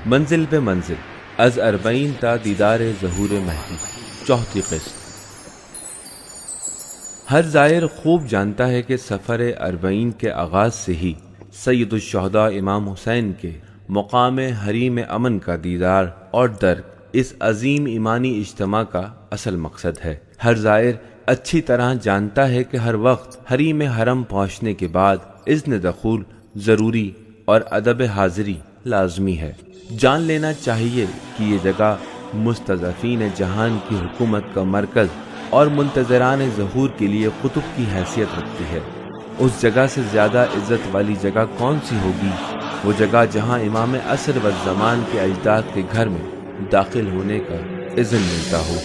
منزل پہ منزل از اربعین تا دیدار ظہور مہدی، چوتھی قسط۔ ہر زائر خوب جانتا ہے کہ سفر اربعین کے آغاز سے ہی سید الشہداء امام حسین کے مقام حریم امن کا دیدار اور درک اس عظیم ایمانی اجتماع کا اصل مقصد ہے۔ ہر زائر اچھی طرح جانتا ہے کہ ہر وقت حریم حرم پہنچنے کے بعد اذن دخول ضروری اور ادب حاضری لازمی ہے۔ جان لینا چاہیے کہ یہ جگہ مستضعفین جہان کی حکومت کا مرکز اور منتظران ظہور کے لیے قطب کی حیثیت رکھتی ہے۔ اس جگہ سے زیادہ عزت والی جگہ کون سی ہوگی؟ وہ جگہ جہاں امام عصر و زمان کے اجداد کے گھر میں داخل ہونے کا اذن ملتا ہو۔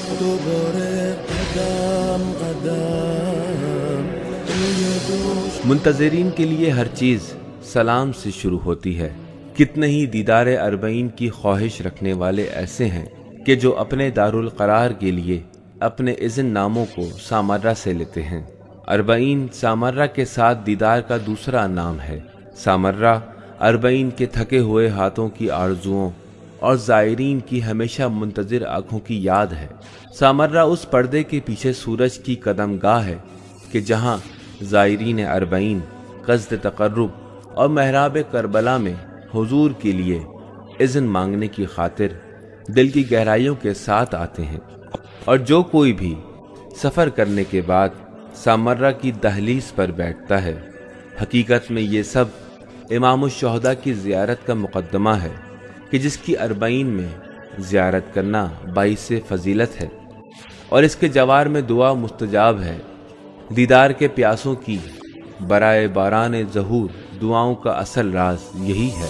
منتظرین کے لیے ہر چیز سلام سے شروع ہوتی ہے۔ کتنے ہی دیدار اربعین کی خواہش رکھنے والے ایسے ہیں کہ جو اپنے دارالقرار کے لیے اپنے اذن ناموں کو سامرہ سے لیتے ہیں۔ اربعین سامرہ کے ساتھ دیدار کا دوسرا نام ہے۔ سامرہ اربعین کے تھکے ہوئے ہاتھوں کی آرزوؤں اور زائرین کی ہمیشہ منتظر آنکھوں کی یاد ہے۔ سامرہ اس پردے کے پیچھے سورج کی قدم گاہ ہے کہ جہاں زائرین اربعین قصد تقرب اور محراب کربلا میں حضور کے لیے اذن مانگنے کی خاطر دل کی گہرائیوں کے ساتھ آتے ہیں، اور جو کوئی بھی سفر کرنے کے بعد سامرہ کی دہلیز پر بیٹھتا ہے، حقیقت میں یہ سب امام الشہداء کی زیارت کا مقدمہ ہے کہ جس کی اربعین میں زیارت کرنا باعث فضیلت ہے، اور اس کے جوار میں دعا مستجاب ہے۔ دیدار کے پیاسوں کی برائے باران ظہور دعاؤں کا اصل راز یہی ہے۔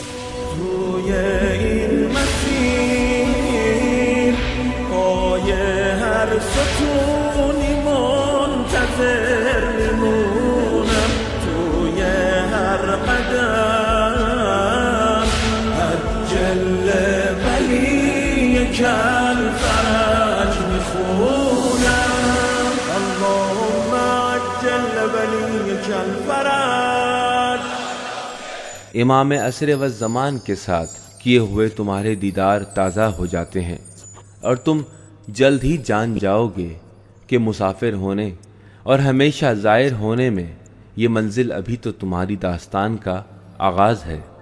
امام عصر و زمان کے ساتھ کیے ہوئے تمہارے دیدار تازہ ہو جاتے ہیں، اور تم جلد ہی جان جاؤ گے کہ مسافر ہونے اور ہمیشہ زائر ہونے میں یہ منزل ابھی تو تمہاری داستان کا آغاز ہے۔